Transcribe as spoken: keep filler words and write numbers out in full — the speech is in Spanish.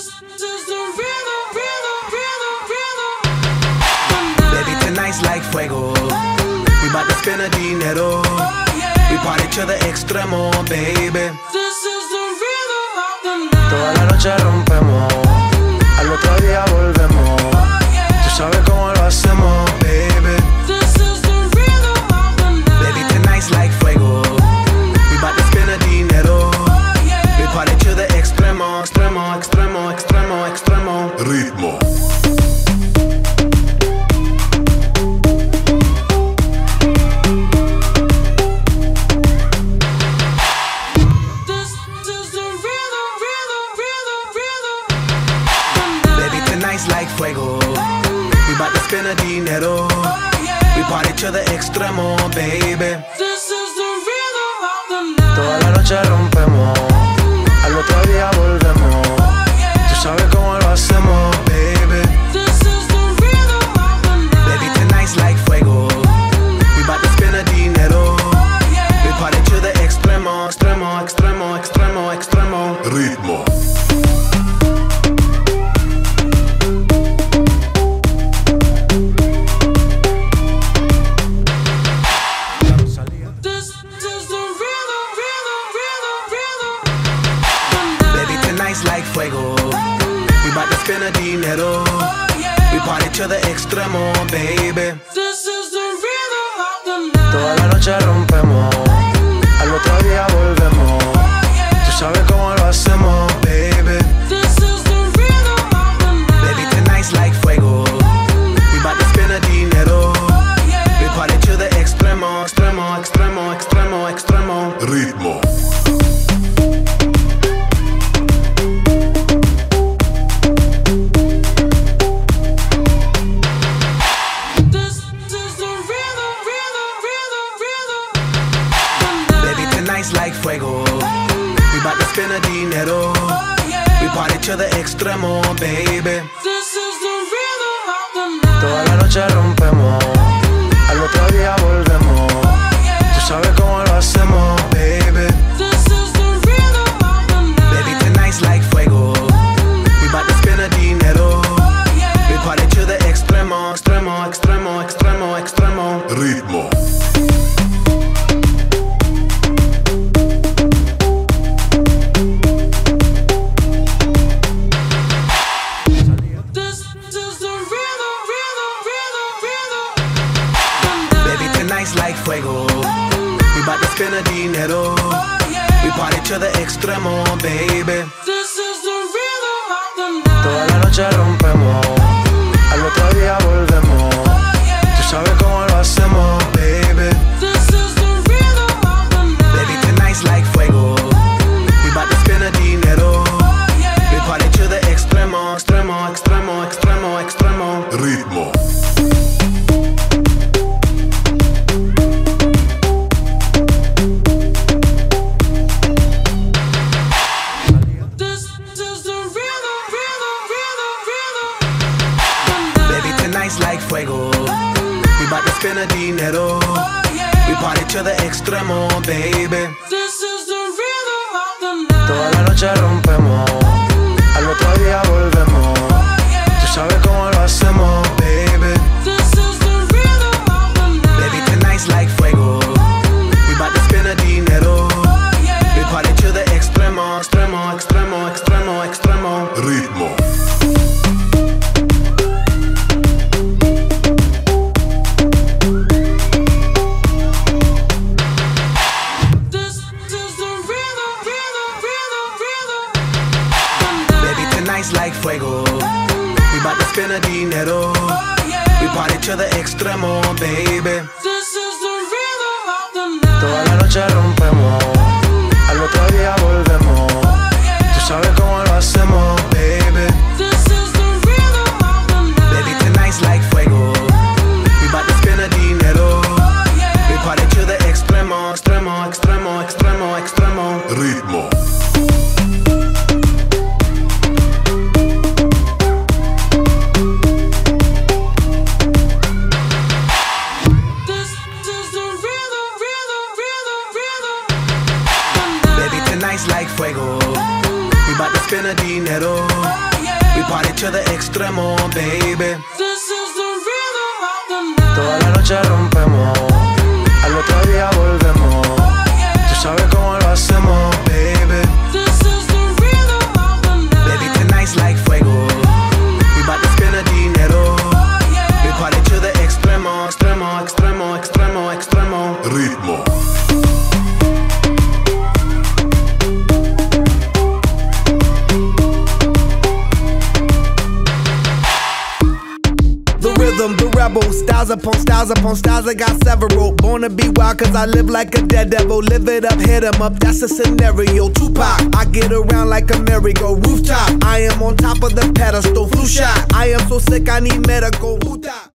This is the rhythm, rhythm, rhythm, rhythm. Baby, tonight's like fuego. We bout to spend a dinero. We party to the extremo, baby. This is the rhythm of the night. Toda la noche rompemos, al otro día volvemos. Tú sabes cómo lo hacemos, baby. This is the rhythm of the night. Baby, tonight's like fuego. We bout to spend a dinero. We party to the extremo, extremo, extremo, extremo, extremo. Ritmo. This is the rhythm, rhythm, rhythm, rhythm. Baby, tonight's like fuego. We bout to spend a dinero. We party to the extremo, baby. This is the rhythm of the night. Toda la noche rompemos, al otro día volvemos. Tú sabes cómo lo hacemos, baby. This is the rhythm of the night. Baby, tonight's like fuego. We bout to spend a dinero. We party to the extremo, extremo, extremo, extremo, extremo. Ritmo. This is the rhythm, rhythm, rhythm, rhythm. Baby, tonight's like fuego. We bout to spend a dinero. We party to the extremo, baby. This is the rhythm of the night. Toda la noche rompemos, al otro día volvemos. Tú sabes cómo lo hacemos, baby. This is the rhythm of the night. Baby, tonight's like fuego. We bout to spend a dinero. We party to the extremo, extremo, extremo, extremo, extremo. Ritmo. This is the rhythm, rhythm, rhythm, rhythm. Baby, tonight's like fuego. We bout to spend a dinero. We party to the extremo, baby. This is the rhythm of the night. Toda la noche rompemos, al otro día volvemos. Tú sabes cómo lo hacemos, baby. This is the rhythm of the night. Baby, tonight's like fuego. We bout to spend a dinero. We party to the extremo, extremo, extremo, extremo, extremo. Ritmo. This is the rhythm, rhythm, rhythm, rhythm. Baby, tonight's like fuego. We bout to spend a dinero. We party to the extremo, baby. This is the rhythm of the night. Toda la noche rompemos, al otro día volvemos. Tú sabes cómo lo hacemos, baby. This is the rhythm of the night. Baby, tonight's like fuego. We bout to spend a dinero. We party to the extremo, extremo, extremo, extremo, extremo. Ritmo. This is the rhythm, rhythm, rhythm, rhythm. Baby, tonight's like fuego. We bout to spend a dinero. We party to the extremo, baby. This is the rhythm of the night. Toda la noche rompemos, al otro día volvemos. Tú sabes cómo lo hacemos, baby. This is the rhythm of the night. Baby, tonight's like fuego. We bout to spend a dinero. We party to the extremo, extremo, extremo, extremo, extremo. Ritmo. This is the rhythm, rhythm, rhythm, rhythm. Baby, tonight's like fuego. We bout to spend a dinero. We party to the extremo, baby. This is the rhythm of the night. Toda la noche rompemos, al otro día volvemos. Tú sabes cómo lo hacemos, baby. This is the rhythm of the night. Baby, tonight's like fuego. We bout to spend a dinero. We party to the extremo, extremo, extremo, extremo, extremo. Ritmo. This is the rhythm, rhythm, rhythm, rhythm. Baby, tonight's like fuego. We bout to spend a dinero. party to the extremo, baby. This is the rhythm of the night. Toda la noche rompemos, al otro día volvemos. Tú sabes cómo lo hacemos, baby. This is the rhythm of the night. Baby, tonight's like fuego. We bout to spend the dinero. We party to the extremo, extremo, extremo, extremo, extremo. Ritmo. The rebel, styles upon styles upon styles, I got several. Born to be wild cause I live like a dead devil. Live it up, hit 'em up, that's a scenario. Tupac, I get around like a merry-go rooftop. I am on top of the pedestal, flu shot. I am so sick I need medical.